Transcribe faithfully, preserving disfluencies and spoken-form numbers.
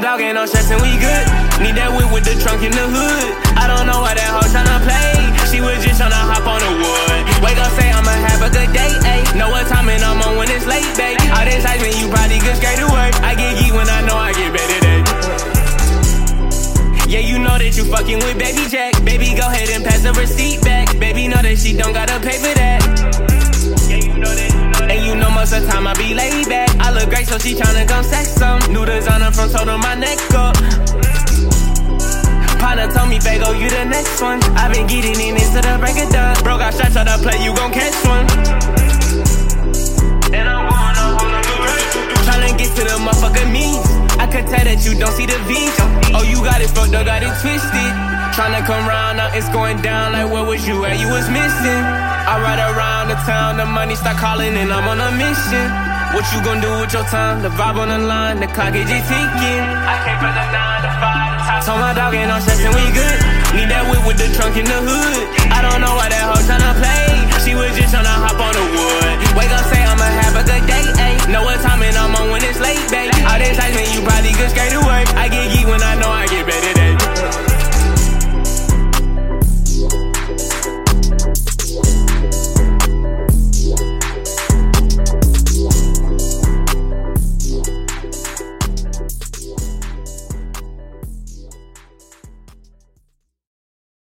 dog ain't no stress and we good. Need that whip with the trunk in the hood. I don't know why that hoe tryna play. She was just tryna hop on the wood. Wake up, say I'ma have a good day, ayy. Know what time and I'm on when it's late, babe. All this excitement, you probably get straight to work. I get geek when I know I get better day. Yeah, you know that you fucking with Baby Jack. Baby, go ahead and pass the receipt back. Baby, know that she don't gotta pay for that. Yeah, you know that. And you know most of the time I be laid back. I look great, so she tryna come sex some. New designer from toe to my neck up. Partner told me, Fago, you the next one. I been getting in into the break of dawn. Bro got shots, try to play, you gon' catch one. And I'm gonna hold on to it. Tryna get to the motherfucking means. I could tell that you don't see the V. Oh, you got it fucked up, got it twisted. Tryna come round, now it's going down. Like, where was you at? You was missing. I ride around the town, the money start calling, and I'm on a mission. What you gon' do with your time? The vibe on the line, the clock is just ticking. I came from the nine to five. Told my dog ain't no stress and we good. Need that whip with the trunk in the hood. I don't know why that hoe tryna play. She was just tryna hop on the wood.